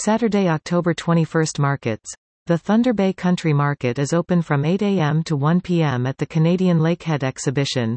Saturday, October 21st. Markets. The Thunder Bay Country Market is open from 8 a.m. to 1 p.m. at the Canadian Lakehead Exhibition,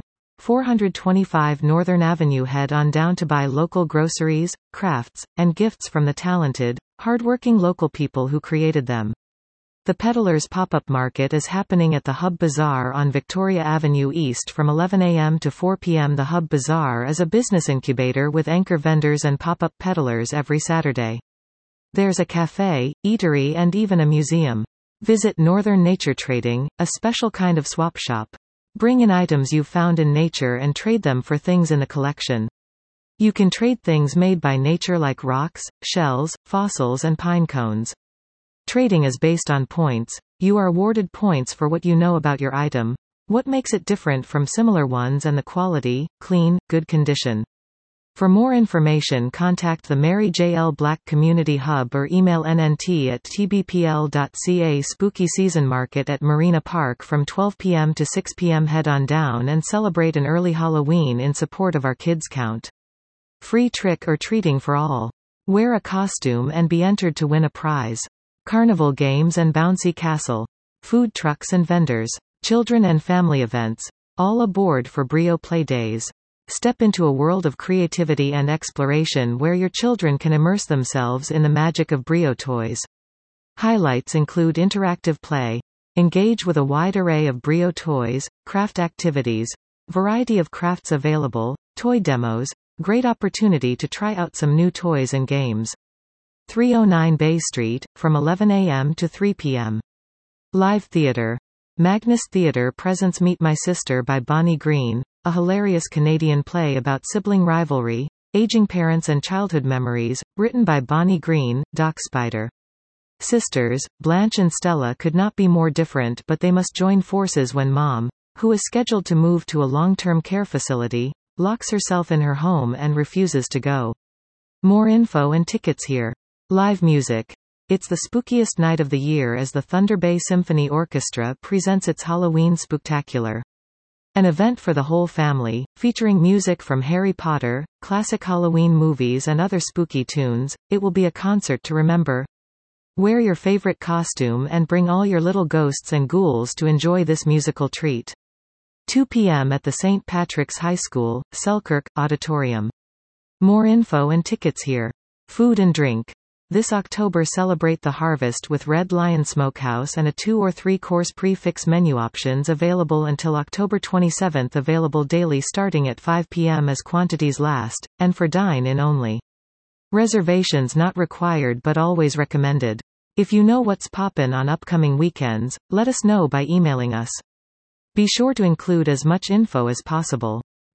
425 Northern Avenue. Head on down to buy local groceries, crafts, and gifts from the talented, hardworking local people who created them. The Peddlers Pop-Up Market is happening at the Hub Bazaar on Victoria Avenue East from 11 a.m. to 4 p.m. The Hub Bazaar is a business incubator with anchor vendors and pop-up peddlers every Saturday. There's a cafe, eatery and even a museum. Visit Northern Nature Trading, a special kind of swap shop. Bring in items you've found in nature and trade them for things in the collection. You can trade things made by nature like rocks, shells, fossils and pine cones. Trading is based on points. You are awarded points for what you know about your item, what makes it different from similar ones, and the quality, clean, good condition. For more information, contact the Mary J. L. Black Community Hub or email nnt@tbpl.ca. Spooky Season Market at Marina Park from 12 p.m. to 6 p.m. Head on down and celebrate an early Halloween in support of our kids count. Free trick or treating for all. Wear a costume and be entered to win a prize. Carnival games and bouncy castle. Food trucks and vendors. Children and family events. All aboard for Brio Play Days. Step into a world of creativity and exploration where your children can immerse themselves in the magic of Brio toys. Highlights include interactive play. Engage with a wide array of Brio toys, craft activities, variety of crafts available, toy demos, great opportunity to try out some new toys and games. 309 Bay Street, from 11 a.m. to 3 p.m. Live theater. Magnus Theatre presents Meet My Sister by Bonnie Green, a hilarious Canadian play about sibling rivalry, aging parents and childhood memories, written by Bonnie Green, Doc Spider. Sisters, Blanche and Stella could not be more different, but they must join forces when Mom, who is scheduled to move to a long-term care facility, locks herself in her home and refuses to go. More info and tickets here. Live music. It's the spookiest night of the year as the Thunder Bay Symphony Orchestra presents its Halloween Spooktacular. An event for the whole family, featuring music from Harry Potter, classic Halloween movies and other spooky tunes. It will be a concert to remember. Wear your favorite costume and bring all your little ghosts and ghouls to enjoy this musical treat. 2 p.m. at the St. Patrick's High School, Selkirk, Auditorium. More info and tickets here. Food and drink. This October celebrate the harvest with Red Lion Smokehouse and a 2- or 3-course prix-fixe menu options available until October 27. Available daily starting at 5 p.m. as quantities last, and for dine-in only. Reservations not required but always recommended. If you know what's poppin' on upcoming weekends, let us know by emailing us. Be sure to include as much info as possible.